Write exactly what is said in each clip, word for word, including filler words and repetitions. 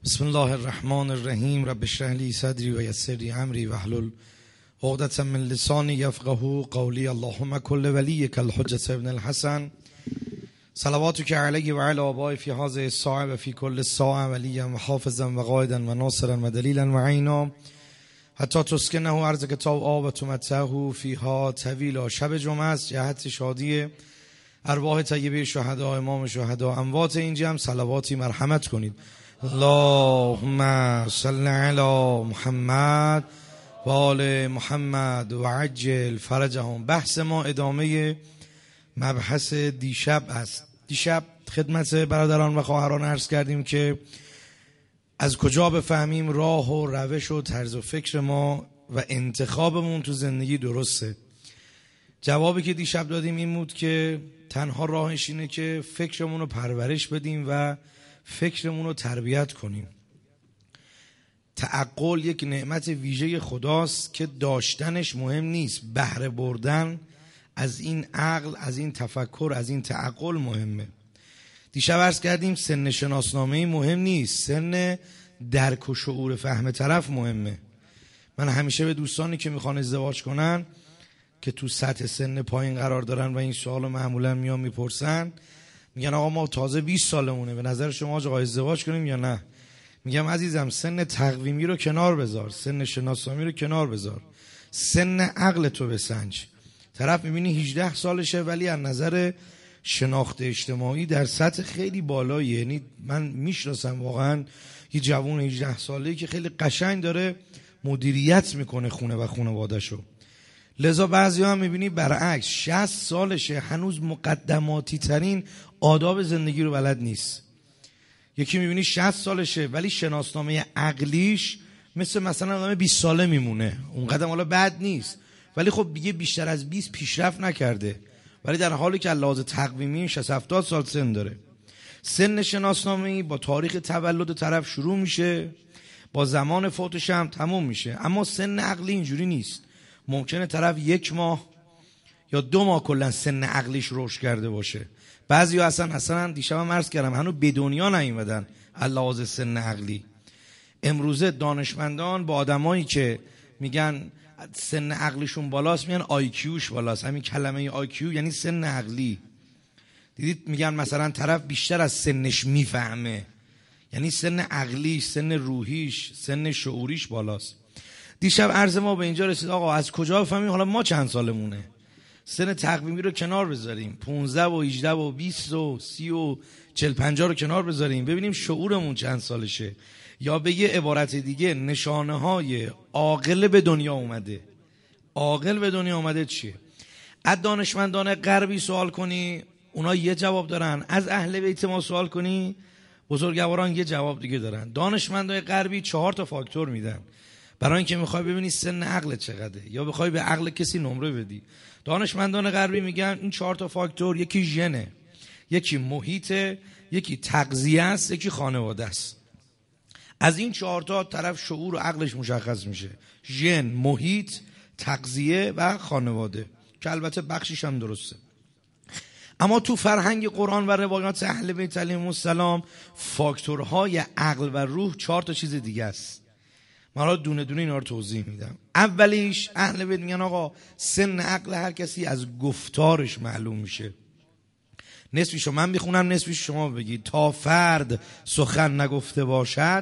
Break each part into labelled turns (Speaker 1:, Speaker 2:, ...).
Speaker 1: بسم الله الرحمن الرحیم. رب اشرح لی صدری و یسر لی امری واحلل عقدة من لسانی یفقهوا قولی. اللهم کل ولیک الحجة ابن الحسن صلواتک علیه و علی آبائه فی هذه الساعة و فی کل ساعة ولیا و حافظا و قائدا و ناصرا و دلیلا و عینا حتی تسکنه ارضک طوعا و تمتعه فیها طویلا. شب جمعه است، جهت شادی ارواح طیبه شهدا، امام شهدا، اموات این جمع صلواتی مرحمت کنید. اللهم صل علی محمد و آل محمد و عجل فرجهم. بحث ما ادامه مبحث دیشب است. دیشب خدمت برادران و خواهران عرض کردیم که از کجا بفهمیم راه و روش و طرز و فکر ما و انتخابمون تو زندگی درسته. جوابی که دیشب دادیم این بود که تنها راهش اینه که فکرمون رو پرورش بدیم و فکرمون رو تربیت کنیم. تعقل یک نعمت ویژه خداست که داشتنش مهم نیست، بهره بردن از این عقل، از این تفکر، از این تعقل مهمه. دیشب عرض کردیم سن شناسنامه‌ای مهم نیست، سن درک و شعور فهم طرف مهمه. من همیشه به دوستانی که میخوان ازدواج کنن که تو سطح سن پایین قرار دارن و این سوالو معمولا میان میپرسن، میگن آقا ما تازه بیست سالمونه، به نظر شما آقا ازدواج کنیم یا نه؟ میگم عزیزم سن تقویمی رو کنار بذار، سن شناسنامه‌ای رو کنار بذار، سن عقل تو بسنج. طرف میبینی هجده سالشه ولی از نظر شناخت اجتماعی در سطح خیلی بالایی. یعنی من میشناسم واقعا یه جوان هجده ساله‌ای که خیلی قشنگ داره مدیریت میکنه خونه و خانواده‌شو. لذا بعضی هم میبینی برعکس شصت سالشه هنوز مقدماتی ترین آداب زندگی رو بلد نیست. یکی میبینی شصت سالشه ولی شناسنامه عقلیش مثل مثلا آدم بیست ساله میمونه، اون قدم حالا بد نیست ولی خب دیگه بیشتر از بیست پیشرفت نکرده، ولی در حالی که لحاظ تقویمی شصت هفتاد سال سن داره. سن شناسنامه‌ای با تاریخ تولد طرف شروع میشه، با زمان فوتش هم تموم میشه. اما سن عقلی اینجوری نیست. ممکنه طرف یک ماه یا دو ماه کلا سن عقلیش رشد کرده باشه. بعضی ها اصلا اصلا دیشب هم عرض کردم هنوز به دنیا نیومدن لحاظ سن عقلی. امروزه دانشمندان با آدمایی که میگن سن عقلیشون بالاست میگن آی کیوش بالاست. همین کلمه آی کیو یعنی سن عقلی. دیدید میگن مثلا طرف بیشتر از سنش میفهمه، یعنی سن عقلیش، سن روحیش، سن شعوریش بالاست. دیشب عرض ما به اینجا رسید آقا از کجا بفهمیم حالا ما چند سالمونه؟ سن تقویمی رو کنار بذاریم، پونزده و هجده و بیست و سی و چل پنجاه رو کنار بذاریم، ببینیم شعورمون چند سالشه. یا به یه عبارت دیگه نشانه های عاقل به دنیا اومده. عاقل به دنیا اومده چیه؟ از دانشمندان غربی سوال کنی اونا یه جواب دارن، از اهل بیت ما سوال کنی بزرگواران یه جواب دیگه دارن. دانشمندان غربی چهار تا فاکتور میدن برای اینکه میخوای ببینی سن عقل چقدره یا بخوای به عقل کسی نمره بدی. دانشمندان غربی میگن این چهار تا فاکتور، یکی ژنه، یکی محیطه، یکی تغذیه است، یکی خانواده است. از این چهار تا طرف شعور و عقلش مشخص میشه: ژن، محیط، تغذیه و خانواده، که البته بخشش هم درسته. اما تو فرهنگ قرآن و روایات اهل بیت علیهم السلام فاکتورهای عقل و روح چهار تا چیز دیگه است. من حالا دونه دونه اینا رو توضیح میدم. اولیش اهل بیت میگن آقا سن عقل هر کسی از گفتارش معلوم میشه. نصفیشو من میخونم، نصفیشو شما بگید. تا فرد سخن نگفته باشد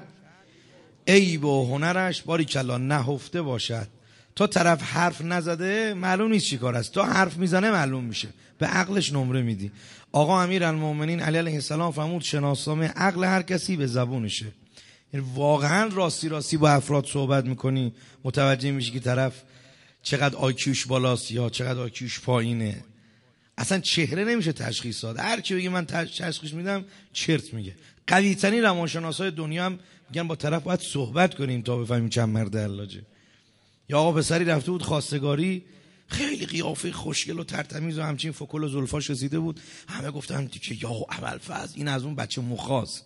Speaker 1: عیب و هنرش باریکلا نهفته باشد. تا طرف حرف نزده معلوم نیست چی کار است، تا حرف میزنه معلوم میشه، به عقلش نمره میدی. آقا امیرالمومنین علی علیه السلام فرمود شناسنامه عقل هر کسی به زبونشه. یعنی واقعا راستی راستی با افراد صحبت میکنی متوجه میشی که طرف چقدر آیکیوش بالاست یا چقدر آیکیوش پایینه. اصلا چهره نمیشه تشخیص داد. هر کی بگه من تشخیص میدم چرت میگه. قوی ترین روانشناسای دنیا هم میگن با طرف باید صحبت کنیم تا بفهمیم چند مرد علاجه. یا آقا پسری رفته بود خواستگاری، خیلی قیافه خوشگل و ترتمیز و همچین فکل و زلفاش رسیده بود، همه گفتن که یا ابوالفضل این از اون بچه مخاز.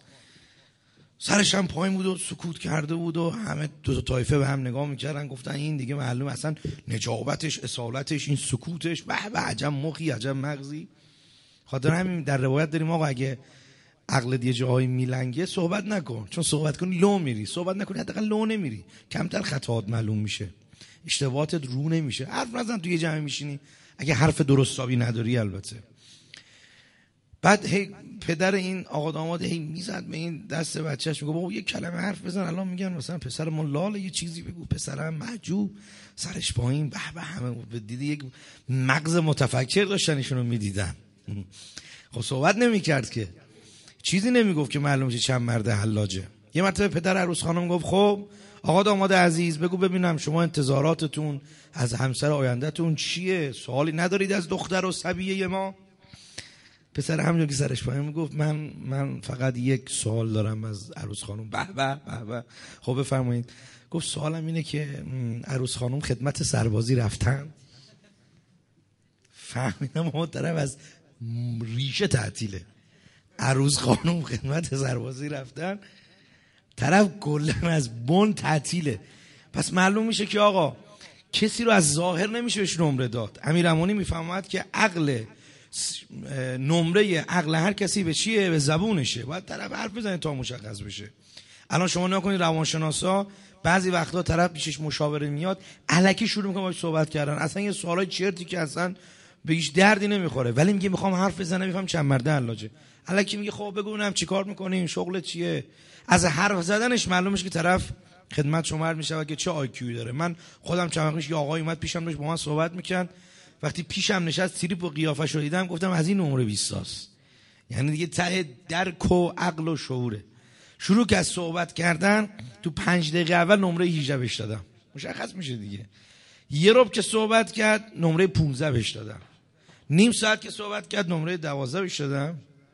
Speaker 1: سرش هم پایین بود و سکوت کرده بود و همه دو تا طایفه به هم نگاه میکردن، گفتن این دیگه معلومه اصلا نجابتش، اصالتش، این سکوتش، به به عجب مخی، عجب مغزی. خاطر همین در روایت داریم آقا اگه عقلت یه جاهایی میلنگه صحبت نکن، چون صحبت کنی لو میری، صحبت نکنی حداقل لو نمیری، کمتر خطاات معلوم میشه، اشتباهاتت رو نمیشه. حرف نزن تو یه جمع میشینی اگه حرف درستابی نداری البته. بعد هی پدر این آقا داماد هی میزد به این دست بچهش، میگه بابا یه کلمه حرف بزن، الان میگن مثلا پسر ما لاله، یه چیزی بگو، پسرم محجوب، سرش پایین، به به، همه دیدی یک مغز متفکر داشتن ایشونو میدیدن. خب صحبت نمیکرد که، چیزی نمیگفت که معلوم شه چند مرد حلاجه. یه مرتبه پدر عروس خانم گفت خب آقا داماد عزیز بگو ببینم شما انتظاراتتون از همسر آیندهتون چیه؟ سوالی ندارید از دختر و صبیه ما؟ پسر همونجور که سرش پایین میگفت من من فقط یک سوال دارم از عروس خانم. به به به به، خب بفرمایید. گفت سوالم اینه که عروس خانم خدمت سربازی رفتن؟ فهمیدم اون طرف از ریشه تعطیله. عروس خانم خدمت سربازی رفتن، طرف کلا از بن تعطیله. پس معلوم میشه که آقا کسی رو از ظاهر نمیشه بهش نمره داد. امیرامونی میفهمد که عقل نمره عقل هر کسی به چیه؟ به زبونشه. باید طرف حرف بزنه تا مشخص بشه. الان شما نکنید روانشناسا بعضی وقتا طرف پیشش مشاوره میاد الکی شروع میکنه باهاش صحبت کردن، اصلا یه سوالای چرتی که اصلا به هیچ دردی نمیخوره، ولی میگه میخوام حرف بزنم بفهم چند مرده حلاجه. الکی میگه خب بگو ببینم چیکار میکنین، شغلت چیه؟ از حرف زدنش معلوم میشه که طرف خدمت شما عرض میشه که چه آی کیو داره. من خودم چند وقت یه آقای اومد پیشم داشت با من صحبت میکرد، وقتی پیشم نشست تریپ و قیافش رو دیدم گفتم از این نمره بیست است. یعنی دیگه ته درک و عقل و شعوره. شروع که از صحبت کردن تو پنج دقیقه اول نمره هجده بهش دادم، مشخص میشه دیگه. یه ربع که صحبت کرد نمره پانزده بهش دادم، نیم ساعت که صحبت کرد نمره دوازده بهش دادم،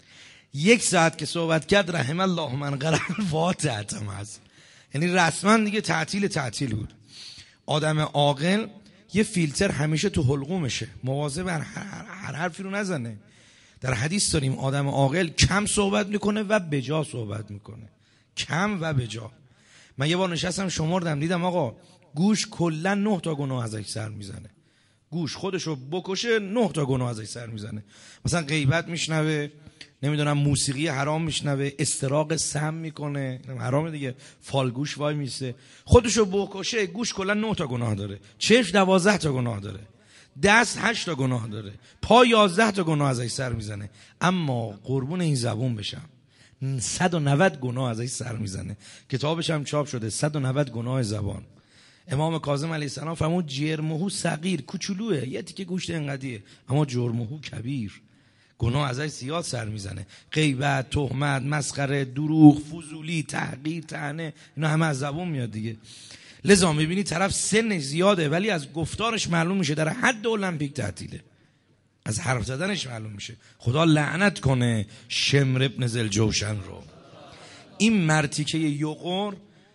Speaker 1: یک ساعت که صحبت کرد رحم الله من قرأ الفاتحه هم هست. یعنی رسما دیگه تعطیل تعطیل بود. آدم عاقل یه فیلتر همیشه تو حلقومشه، مواظب بر هر حرفی رو نزنه. در حدیث داریم آدم عاقل کم صحبت میکنه و بجا صحبت میکنه، کم و بجا. من یه بار نشستم شمردم دیدم آقا گوش کلا نه تا گناه ازش سر میزنه. گوش خودشو بکشه نه تا گناه ازش سر میزنه. مثلا غیبت میشنوه، نمیدونم موسیقی حرام میشنوه، استراق سم میکنه، حرام دیگه، فالگوش وای میسه، خودشو بکشه گوش کلا نه تا گناه داره، چشم دوازده تا گناه داره، دست هشت تا گناه داره، پا یازده تا گناه ازش سر میزنه. اما قربون این زبون بشم صد و نود گناه ازش سر میزنه. کتابش هم چاپ شده صد و نود گناه زبان. امام کاظم علیه السلام فرمود جرمهو صغیر، کوچولوئه، یه تیکه گوشت اینقدیه، اما جرمهو کبیر، گناه ازش زیاد سر میزنه. غیبت، تهمت، مسخره، دروغ، فضولی، تحقیر، طعنه، اینا همه از زبون میاد دیگه. لذا میبینی طرف سنش زیاده ولی از گفتارش معلوم میشه در حد المپیک تعطیله، از حرف زدنش معلوم میشه. خدا لعنت کنه شمر ابن ذوالجوشن رو. این مرتیکه یقر،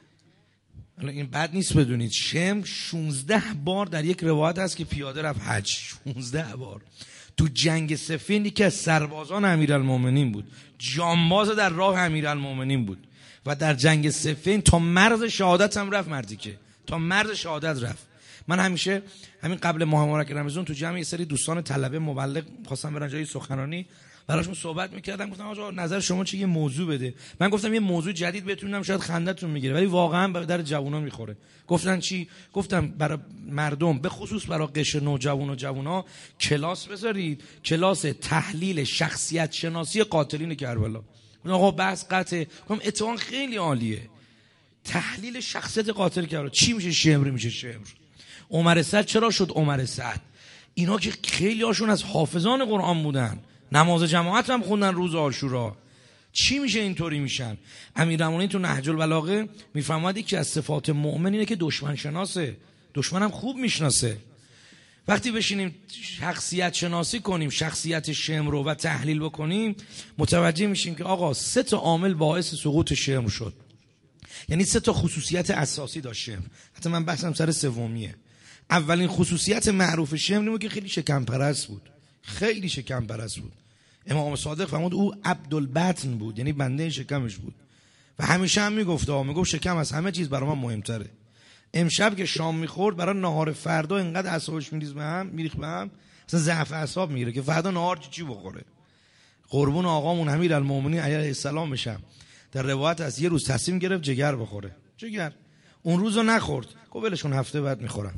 Speaker 1: این بد نیست بدونید، شمر شانزده بار در یک روایت هست که پیاده رفت حج، شانزده بار. تو جنگ صفین که از سربازان امیرالمومنین بود، جانباز در راه امیرالمومنین بود و در جنگ صفین تا مرز شهادت هم رفت مرتیکه، تا مرز شهادت رفت. من همیشه همین قبل ماه مبارک رمضان تو جمع یه سری دوستان طلبه مبلغ خواستم برن جای سخنرانی، براشون صحبت میکردم، گفتم آقا نظر شما چیه، یه موضوع بده. من گفتم یه موضوع جدید بتونم شاید خندتون میگیره ولی واقعا به در جوونا میخوره. گفتن چی؟ گفتم برای مردم به خصوص برای قشر نوجوان و جوونا کلاس بذارید، کلاس تحلیل شخصیت شناسی قاتلین کربلا. آقا بحث قطعه، گفتم اتهام خیلی عالیه، تحلیل شخصیت قاتل کربلا. چی میشه شمر؟ میشه شمر. عمر سعد چرا شد عمر سعد؟ اینا که خیلی هاشون از حافظان قرآن بودن، نماز جماعت هم خوندن روز عاشورا. چی میشه اینطوری میشن؟ امیرالمومنین تو نهج البلاغه میفرماد که از صفات مؤمن اینه که دشمن شناسه، دشمنم خوب میشناسه. وقتی بشینیم شخصیت شناسی کنیم، شخصیت شمر رو و تحلیل بکنیم، متوجه میشیم که آقا سه تا عامل باعث سقوط شمر شد. یعنی سه تا خصوصیت اساسی داشت شمر. حتی من بحثم سر سومیه. اولین خصوصیت معروف شمر اینه که خیلی شکم پرست بود، خیلی شکم پرست بود. امام صادق فرمود او عبدالبطن بود، یعنی بنده شکمش بود و همیشه هم میگفت آقا میگفت شکم از همه چیز برای من مهمتره. امشب که شام میخورد برای نهار فردا اینقدر اعصابش میریخت به هم میریخت به هم مثلا ضعف اعصاب میگیره که فردا نهار چی چی بخوره. قربون آقامون امیرالمومنین علیه السلام بشم، در روایت از یه روز تصمیم گرفت جگر بخوره. جگر اون روزو نخورد، گفت ولش کن هفته بعد میخورم.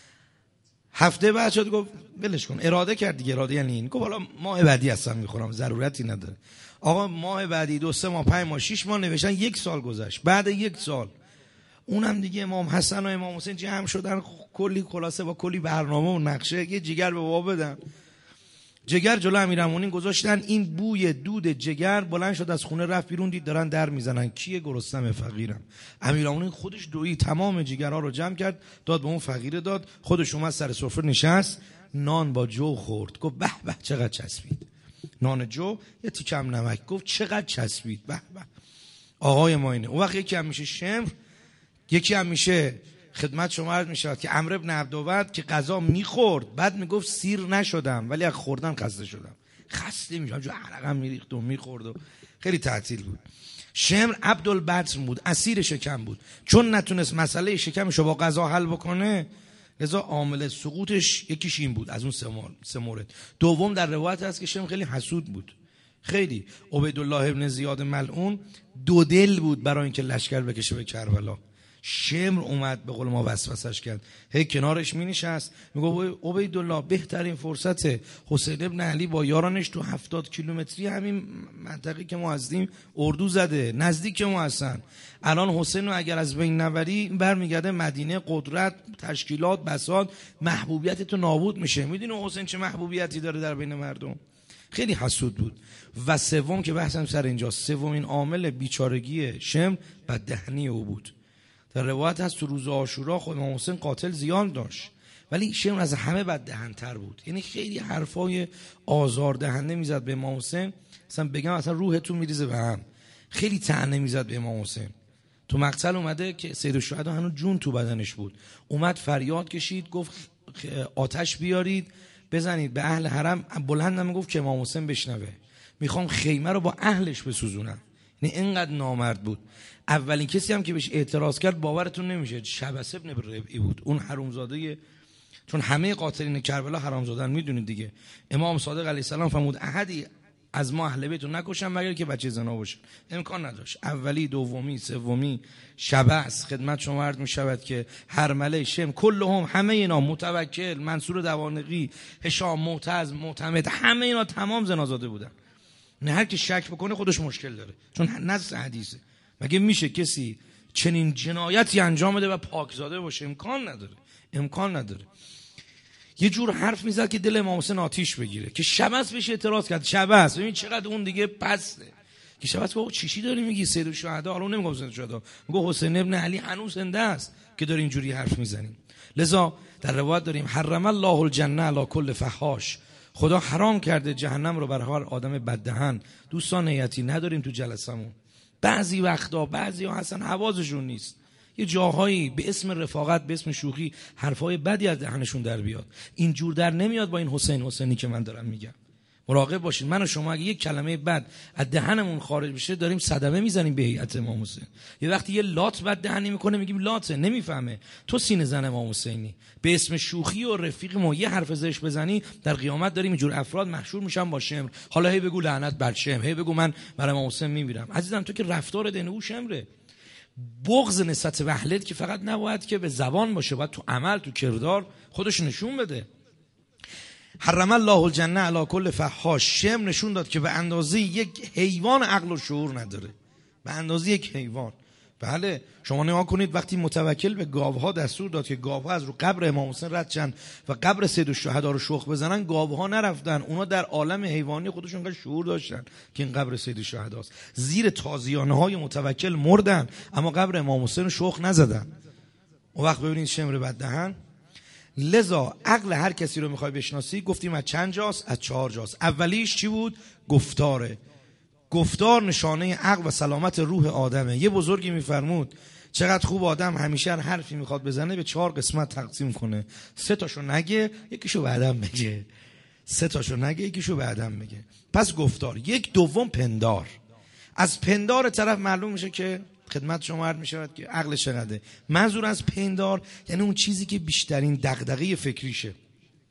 Speaker 1: هفته بعد شد گفت ولش کن، اراده کرد دیگه. اراده یعنی این، گفت حالا ماه بعدی هستم میخورم، ضرورتی نداره. آقا ماه بعدی، دو سه ماه، پنج ماه، شش ماه نوشتن، یک سال گذشت. بعد یک سال اونم دیگه امام حسن و امام حسین جمع شدن، کلی خلاصه با کلی برنامه و نقشه یه جگر به بابا بدن. جگر جلو امیرالمومنین گذاشتن. این بوی دود جگر بلند شد از خونه، رفت بیرون، دید دارن در میزنن. کیه؟ گرسنم، فقیرم. امیرالمومنین خودش دوید، تمام جگرها رو جمع کرد، داد به اون فقیره داد. خودش اومد سر سفره نشست، نان با جو خورد. گفت به به چقدر چسبید. نان جو یه تیکم نمک. گفت چقدر چسبید، به به آقای ما اینه. اون وقت یکی هم میشه شمر، یکی هم میشه خدمت شما عرض میشود که عمرو بن عبدود که غذا میخورد، بعد میگفت سیر نشدم ولی از خوردن خسته شدم. خسته میشم، جو عرقم میریخت و میخورد و خیلی تعطیل بود. شمر عبدالبطن بود، اسیر شکم بود. چون نتونست مسئله شکمش رو با غذا حل بکنه، لذا عامل سقوطش یکیش این بود از اون سه مورد. دوم در روایت هست که شمر خیلی حسود بود، خیلی. عبیدالله ابن زیاد ملعون دو دل بود برای اینکه لشکر بکشه به کربلا. شمر اومد به قول ما وسوسش کرد، هی کنارش می نشست میگه عبیدالله بهترین فرصت، حسین ابن علی با یارانش تو هفتاد کیلومتری همین منطقه که ما هستیم اردو زده، نزدیک ما هستن. الان حسین رو اگر از بین نبری برمیگرده مدینه، قدرت، تشکیلات، بساط، محبوبیت تو نابود میشه. میدونی حسین چه محبوبیتی داره در بین مردم؟ خیلی حسود بود. و سوم که بحثم سر اینجا، سومین عامل بیچارگی شمر بددهنی او بود. در روایت هست تو روز عاشورا خود امام حسین قاتل زیان داشت، ولی شمر از همه بددهن‌تر بود. یعنی خیلی حرفای آزاردهنده میزد به امام حسین، اصلا بگم اصلا روحتون میریزه به هم. خیلی طعنه میزد به امام حسین. تو مقتل اومده که سید الشهدا هنوز جون تو بدنش بود، اومد فریاد کشید، گفت آتش بیارید بزنید به اهل حرم. بلند نمیگفت که امام حسین بشنوه، میخوام خیمه رو با اهلش بسوزونم. یعنی اینقدر نامرد بود. اولین کسی هم که بهش اعتراض کرد باورتون نمیشه شبس ابن ربعی بود، اون حرومزاده. چون همه قاتلین کربلا حرامزادن، میدونید دیگه. امام صادق علیه السلام فرمود احدی از ما اهل بیت رو نکشن مگر که بچه زنا باشه. امکان نداشت. اولی، دومی، سومی، شبس. خدمت شما عرض میشود که هرمله، شم، کلهم، همه اینا، متوکل، منصور دوانقی، هشام، معتز، معتمد، همه اینا تمام زنازاده بودن. نه هر کی شک بکنه خودش مشکل داره، چون نص حدیثه. مگه میشه کسی چنین جنایتی انجام بده و پاکزاده باشه؟ امکان نداره، امکان نداره. یه جور حرف میزد که دل امام حسین آتیش بگیره، که شبس بهش اعتراض کرد. شبس ببین چقدر اون دیگه پسته، که شبس گفت چیشی داری میگی سید الشهدا؟ حالا نمیگم سید الشهدا، میگه حسین ابن علی هنوز زنده است که داری اینجوری حرف میزنی. لذا در روایت داریم حرم الله الجنه علی کل فحاش، خدا حرام کرده جهنم رو بر هر آدم بددهن. دوستان نیتی نداریم تو جلسمون، بعضی وقتا بعضی ها اصلا حواسشون نیست، یه جاهایی به اسم رفاقت، به اسم شوخی حرفای بدی از دهنشون در بیاد. این جور در نمیاد با این حسین حسینی که من دارم میگم. مراقب باشید. من و شما اگه یک کلمه بد از دهنمون خارج بشه داریم صدمه میزنیم به هیئت امام حسین. یه وقتی یه لات بد دهنی میکنه میگیم لاته، نمیفهمه تو سینه زن امام حسینی. به اسم شوخی و رفیق ما یه حرف زش بزنی، در قیامت داریم اینجور افراد محشور میشن با شمر. حالا هی بگو لعنت بر شمر، هی بگو من برای امام حسین میمیرم. عزیزم تو که رفتار دین او شمره. بغض نسبت به اهلت که فقط نباید که به زبان باشه، باید تو عمل، تو کردار خودش نشون بده. حرم الله الجنه علی کل فحاش. شمر نشون داد که به اندازه یک حیوان عقل و شعور نداره، به اندازه یک حیوان. بله شما نگاه کنید وقتی متوکل به گاوها دستور داد که گاوها از رو قبر امام حسین رد شن و قبر سید الشهدا رو شخ بزنن، گاوها نرفتن. اونا در عالم حیوانی خودشون انقدر شعور داشتن که این قبر سید الشهداست. زیر تازیانه های متوکل مردن اما قبر امام حسین رو شخ نزدن. اون وقت ببینید شمر بددهن. لذا عقل هر کسی رو میخوای بشناسی گفتیم از چند جاست؟ از چهار جاست. اولیش چی بود؟ گفتاره. گفتار نشانه عقل و سلامت روح آدمه. یه بزرگی میفرمود چقدر خوب آدم همیشه هر حرفی میخواد بزنه به چهار قسمت تقسیم کنه، سه تاشو نگه یکیشو بعدم بگه، سه تاشو نگه یکیشو بعدم بگه. پس گفتار. یک دوم پندار. از پندار طرف معلوم میشه که خدمت شما عرض میشود که عقل چقدره. منظور از پندار یعنی اون چیزی که بیشترین دغدغه فکریشه.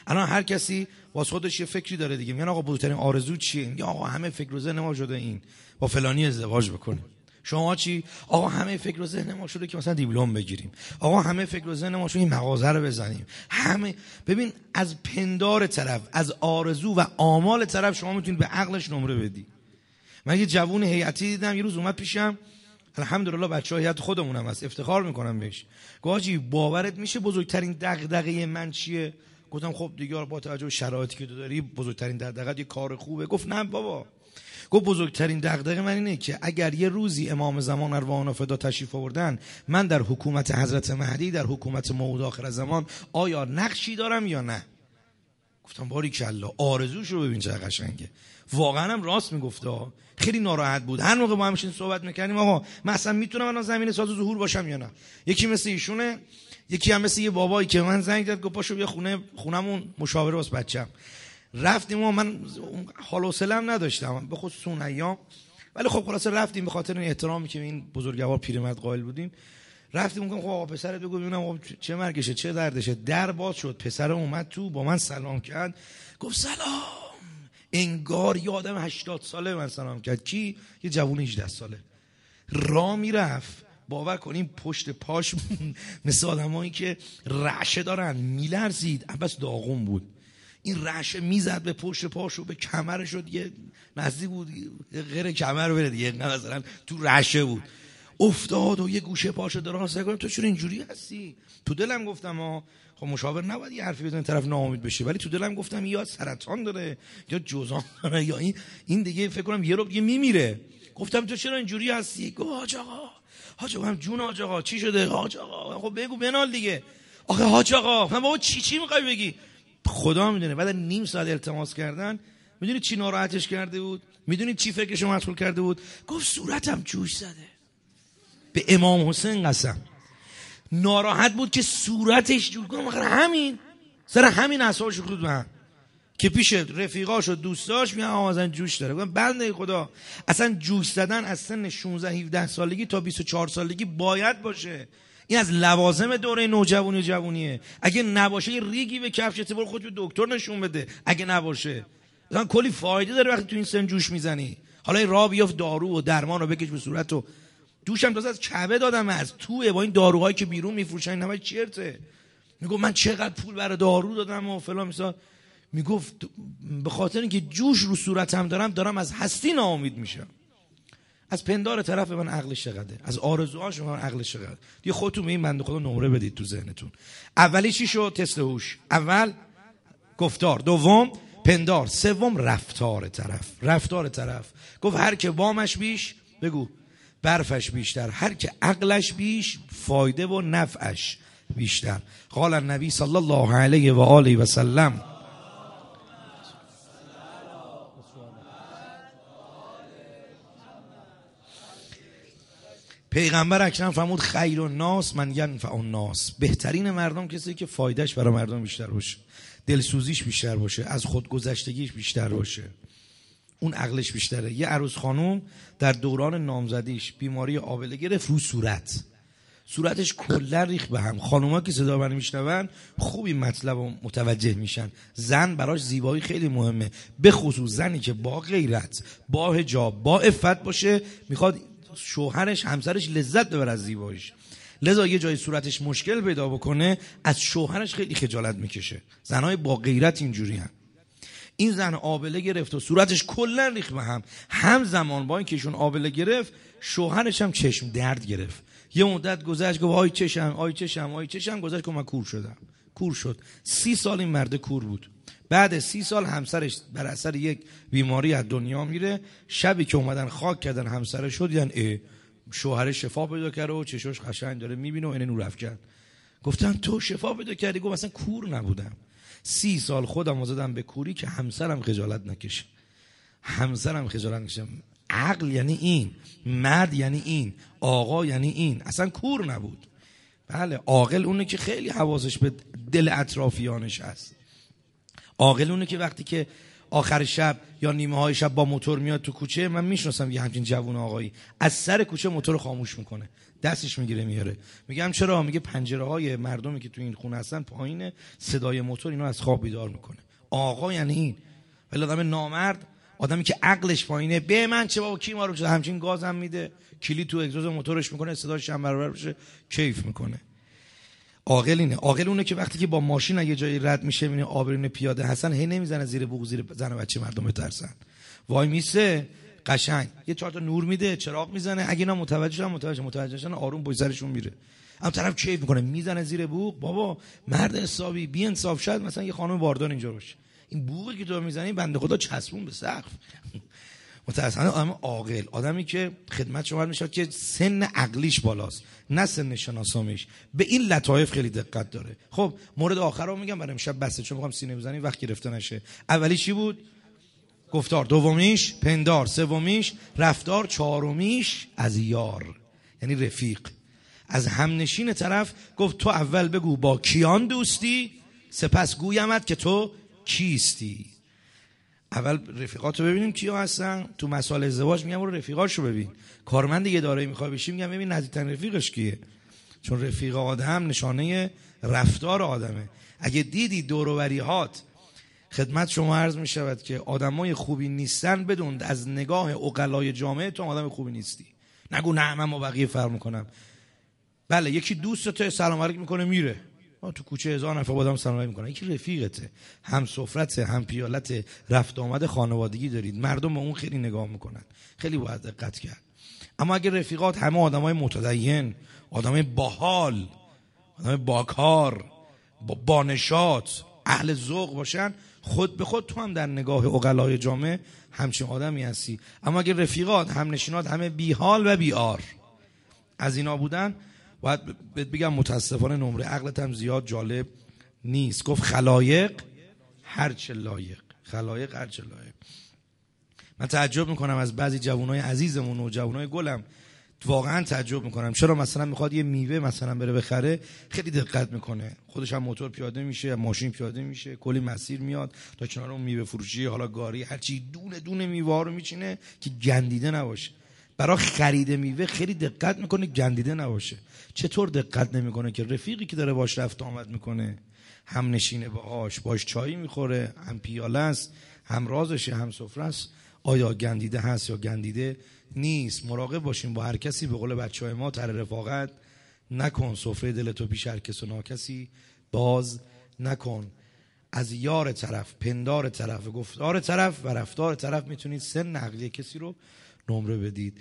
Speaker 1: الان هر کسی واسه خودش یه فکری داره دیگه، میگن آقا بزرگترین آرزو چیه؟ میگه آقا همه فکر و ذهن ما شده این با فلانی ازدواج بکنیم. شما چی؟ آقا همه فکر و ذهن ما شده که مثلا دیپلم بگیریم. آقا همه فکر و ذهن ما شده این مغازه رو بزنیم. همه ببین از پندار طرف، از آرزو و آمال طرف شما میتونید به عقلش نمره بدی. من یه جوون هیئتی دیدم یه روز اومد پیشم، الحمدلله بچه‌ها هیئت خودمونم هست، افتخار میکنم بهش. گاجی باورت میشه بزرگترین دغدغه من چیه؟ گفتم خب دیگه با توجه به شرایطی که تو داری بزرگترین دغدغه یه کار خوبه. گفت نه بابا، گفت بزرگترین دغدغه من اینه که اگر یه روزی امام زمان ارواحنا فدا تشریف آوردن، من در حکومت حضرت مهدی، در حکومت موعود آخر زمان آیا نقشی دارم یا نه. گفتم باریکلا، آرزوش رو ببین چه قشنگه. واقعا هم راست میگفت. خیلی ناراحت بود. هر موقع ما همین صحبت میکنیم آقا من اصلا میتونم الان زمین ساز ظهور باشم یا نه. یکی مثل ایشونه، یکی هم مثل یه بابایی که من زنگ زد گفت پاشو بیا خونه، خونمون مشاوره واسه بچه‌م. رفتیم و من حال و حوصله‌ام نداشتم به خصوص اون ایام، ولی خب خلاص رفتیم به خاطر این احترامی که این بزرگوار پیرمرد قائل بودیم. رفتیم گفتم خب آقا پسرت بگو ببینم چه مرگشه چه دردشه. در باز شد، پسر اومد تو با من سلام کرد، گفت سلام. انگار یه آدم هشتاد ساله من سلام کرد. کی؟ یه جوون هجده ساله. راه میرفت، باور کنیم پشت پاش مثل آدمایی که رعشه دارن میلرزید، بس داغون بود. این رعشه میزد به پشت پاشو، به کمرش شد، یه نزدیک بود غیر کمر بره دیگه، نه مثلا تو رعشه بود. افتاد و یه گوشه پاشو دراز کرد. تو چرا اینجوری هستی؟ تو دلم گفتم ها خب مشاور نباید یه حرفی بزنه طرف ناامید بشه، ولی تو دلم گفتم یا سرطان داره یا جزام داره یا این این دیگه فکر کنم یه رو دیگه میمیره. گفتم تو چرا اینجوری هستی؟ گفت حاج آقا، حاج آقا، جون حاج آقا چی شده؟ حاج آقا خب بگو بنال دیگه. آخه حاج آقا من بابا چی چی میخوای بگی؟ خدا میدونه. بعد نیم ساعت التماس کردن، میدونی چی ناراحتش کرده بود؟ میدونی چی فکرشو مشغول کرده بود؟ گفت صورتم جوش زده. به امام حسین قسم. ناراحت بود که صورتش جوش کنم. آخر همین سر همین اعصابش خورد من که پیش رفیقاش و دوستاش میگن آوازن جوش داره. گفتم بنده خدا اصلا جوش زدن از سن شانزده هفده سالگی تا بیست و چهار سالگی باید باشه. این از لوازم دوره نوجوانی و جوونیه. اگه نباشه یه ریگی به کفشت برو خودت به دکتر نشون بده. اگه نباشه مثلا کلی فایده داره وقتی تو این سن جوش میزنی. حالا این راه بیافت دارو و درمان رو بکش به صورت و دوشم تازه از کعبه دادم از توه با این داروهایی که بیرون میفروشن این همه چرته. میگفت من چقدر پول برای دارو دادم و فلان مثلا. میگفت به خاطر اینکه جوش رو صورتم دارم دارم از هستی ناامید میشم. از پندار طرف من عقلش چقدره، از آرزوهاش من عقلش چقدره. دیگه خودتون به این بنده خدا نمره بدید تو ذهنتون. اولی چی شد؟ تست هوش. اول گفتار، دوم پندار، سوم رفتار طرف. رفتار طرف گفت هر که وامش بیش بگو برفش بیشتر، هر که عقلش بیش فایده و نفعش بیشتر. قال النبی صلی الله علیه و آله و سلم پیغمبر اکرم فرمود خیر الناس من ینفع الناس. بهترین مردم کسی که فایدهش برای مردم بیشتر باشه، دلسوزیش بیشتر باشه، از خودگذشتگیش بیشتر باشه، اون عقلش بیشتره. یه عروس خانوم در دوران نامزدیش بیماری آبله گرفت رو صورت، صورتش کلا ریخت به هم. خانوما که صدا منو میشنون خوب این مطلب رو متوجه میشن. زن براش زیبایی خیلی مهمه، به خصوص زنی که با غیرت، با حجاب، با عفت باشه، میخواد شوهرش همسرش لذت ببره از زیباییش. لذا یه جای صورتش مشکل پیدا بکنه از شوهرش خیلی خجالت میکشه. زنای با غیرت اینجوری هم. این زن آبله گرفت و صورتش کلا ریخت به هم. همزمان با اینکه ایشون آبله گرفت شوهرش هم چشم درد گرفت. یه مدت گذشت گفت آی چشم آی چشم آی چشم گذشت که من کور شدم. کور شد. سی سال این مرد کور بود. بعد سی سال همسرش بر اثر یک بیماری از دنیا میره. شبی که اومدن خاک کردن همسرش شد، یعنی شوهر شفا پیدا کرده و چشاش قشنگ داره میبینه و اینه نور افکن. گفتن تو شفا پیدا کردی؟ گفت مثلا کور نبودم. سی سال خودم زدم به کوری که همسرم خجالت نکشه. همسرم خجالت نکشه. عقل یعنی این، مرد یعنی این، آقا یعنی این. اصلا کور نبود. بله عاقل اونه که خیلی حواسش به دل اطرافیانش هست. عاقل اونه که وقتی که آخر شب یا نیمه های شب با موتور میاد تو کوچه. من میشناسم یه همچین جوون آقایی از سر کوچه موتور خاموش میکنه، دستش میگیره میاره. میگم چرا؟ میگه پنجره های مردمی که تو این خونه هستن پایینه، صدای موتور اینو از خواب بیدار میکنه. آقا یعنی این. ولی آدم نامرد، آدمی که عقلش پایینه، به من چه بابا کی ما رو همچین گازم میده، کلی تو اگزوز موتورش میکنه، صداش هم برابر بشه، کیف میکنه. عاقل اینه. عاقل اونه که وقتی که با ماشین اگه جایی رد میشه میبینه آبرون پیاده هستن، هی نمیزنه زیر بوق، زیر زن و بچه مردم بترسن. وای میسه قشنگ یه چهار تا نور میده، چراغ میزنه، اگه اینا متوجه شدن متوجه متوجه شدن آروم پشت سرشون میره. اما طرف کیف میکنه، میزنه زیر بوق. بابا مرد حسابی بی انصاف، شد مثلا یه خانم باردار اینجا باشه، این بوقی که تو میزنی بنده خدا چسبون به سقف. متأسفانه آدم عاقل، آدمی که خدمت شما میشه که سن عقلیش بالاست نه سن شناسامیش، به این لطایف خیلی دقت داره. خب مورد آخر رو میگم برای امشب بسته، چون میخوام سینه بزنیم وقت گرفته نشه. اولیش چی بود؟ گفتار. دومیش پندار. سومیش رفتار. چهارمیش از یار، یعنی رفیق. از همنشین طرف گفت تو اول بگو با کیان دوستی، سپس گویمت که تو کیستی. اول رفیقاتو ببینیم کیا هستن. تو مسائل ازدواج میگم برو رفیقاشو ببین. کارمند یه دارایی میخوای بشی میگم ببین نزدیکترین رفیقش کیه، چون رفیق آدم نشانه رفتار آدمه. اگه دیدی دور و بری‌هات خدمت شما عرض میشود که آدمای خوبی نیستن، بدون از نگاه عقلای جامعه تو آدم خوبی نیستی. نگو نه من با بقیه فرق میکنم. بله یکی دوستته سلام علیک میکنه میره، تو کوچه هزار نفر با آدم سلام علیک میکنه. یکی رفیقته، هم سفرته، هم پیالت، رفت آمد خانوادگی دارید، مردم به اون خیلی نگاه میکنن. خیلی باید دقت کرد. اما اگه رفیقات همه آدمای متدین، آدمای باحال، آدمای باکار، با بانشات، اهل ذوق باشن، خود به خود تو هم در نگاه عقلای جامعه همچین آدمی هستی. اما اگه رفیقات هم نشینات همه بیحال و بیار از اینا بودن، باید بگم متاسفانه نمره عقلت هم زیاد جالب نیست. گفت خلایق هرچه لایق. خلایق هرچه لایق. من تعجب میکنم از بعضی جوانای عزیزمون و جوانای گلم، واقعا تعجب میکنم چرا مثلا میخواد یه میوه مثلا بره بخره، خیلی دقت میکنه، خودش هم موتور پیاده میشه، ماشین پیاده میشه، کلی مسیر میاد تا کنار اون میوه فروشی، حالا گاری، هرچی دونه دونه میوه ها رو میچینه که گندیده نباشه. برای خرید میوه خیلی دقت میکنه گندیده نباشه. چطور دقت نمیکنه که رفیقی که داره باش رفت آمد میکنه، هم نشینه باهاش، باش چایی میخوره، هم پیاله است، هم رازشه، هم سفره است، آیا گندیده هست یا گندیده نیست. مراقب باشیم با هر کسی. به قول بچهای ما تر رفاقت نکن، سفره دلتو پیش هر کس و ناکسی باز نکن. از یار طرف، پندار طرف، گفتار طرف و رفتار طرف میتونید سن عقلی کسی رو نمره بدید.